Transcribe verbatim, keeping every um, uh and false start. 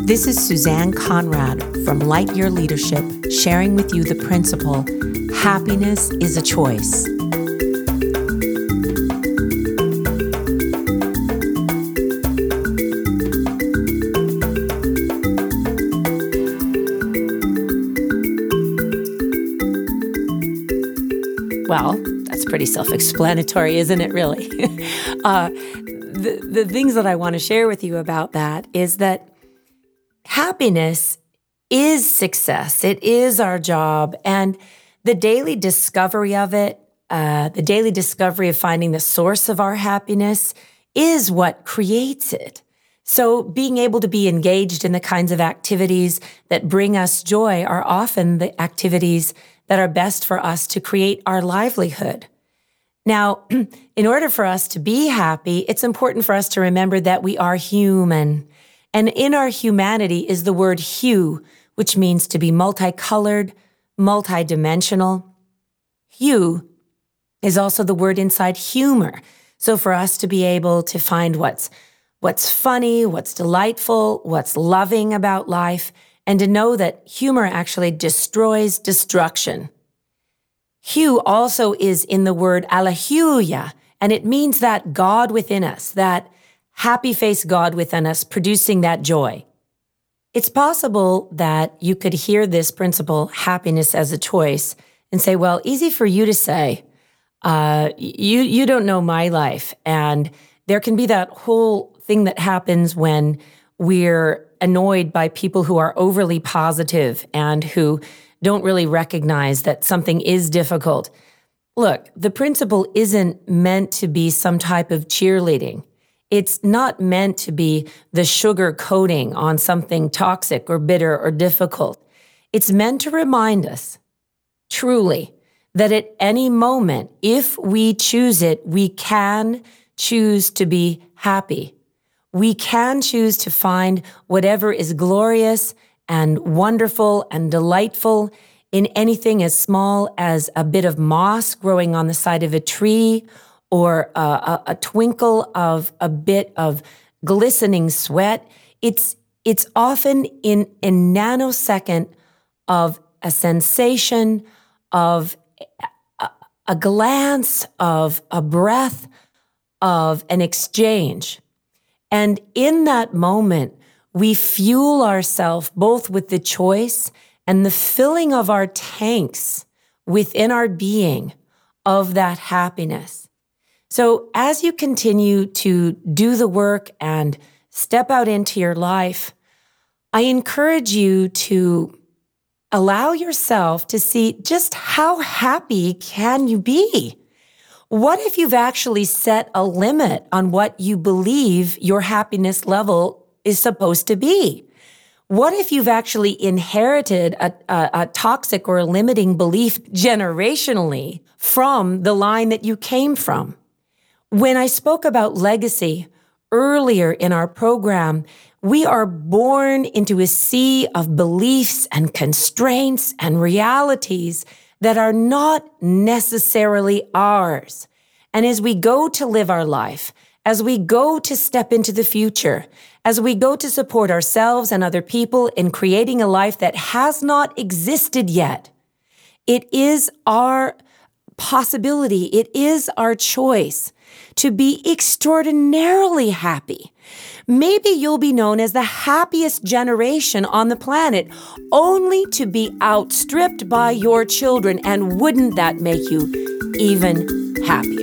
This is Suzanne Conrad from Lightyear Leadership, sharing with you the principle, happiness is a choice. Well, that's pretty self-explanatory, isn't it, really? uh, the, the things that I want to share with you about that is that happiness is success. It is our job. And the daily discovery of it, uh, the daily discovery of finding the source of our happiness is what creates it. So being able to be engaged in the kinds of activities that bring us joy are often the activities that are best for us to create our livelihood. Now, in order for us to be happy, it's important for us to remember that we are human. And in our humanity is the word hue, which means to be multicolored, multidimensional. Hue is also the word inside humor. So for us to be able to find what's what's funny, what's delightful, what's loving about life, and to know that humor actually destroys destruction. Hue also is in the word alleluia, and it means that God within us, that happy face God within us, producing that joy. It's possible that you could hear this principle, happiness as a choice, and say, well, easy for you to say. Uh, you, you don't know my life. And there can be that whole thing that happens when we're annoyed by people who are overly positive and who don't really recognize that something is difficult. Look, the principle isn't meant to be some type of cheerleading. It's not meant to be the sugar coating on something toxic or bitter or difficult. It's meant to remind us, truly, that at any moment, if we choose it, we can choose to be happy. We can choose to find whatever is glorious and wonderful and delightful in anything as small as a bit of moss growing on the side of a tree, or a, a, a twinkle of a bit of glistening sweat. It's it's often in a nanosecond of a sensation, of a, a glance, of a breath, of an exchange. And in that moment, we fuel ourselves both with the choice and the filling of our tanks within our being of that happiness. So as you continue to do the work and step out into your life, I encourage you to allow yourself to see just how happy can you be? What if you've actually set a limit on what you believe your happiness level is supposed to be? What if you've actually inherited a, a, a toxic or a limiting belief generationally from the line that you came from? When I spoke about legacy earlier in our program, we are born into a sea of beliefs and constraints and realities that are not necessarily ours. And as we go to live our life, as we go to step into the future, as we go to support ourselves and other people in creating a life that has not existed yet, it is our possibility, it is our choice to be extraordinarily happy. Maybe you'll be known as the happiest generation on the planet, only to be outstripped by your children. And wouldn't that make you even happier?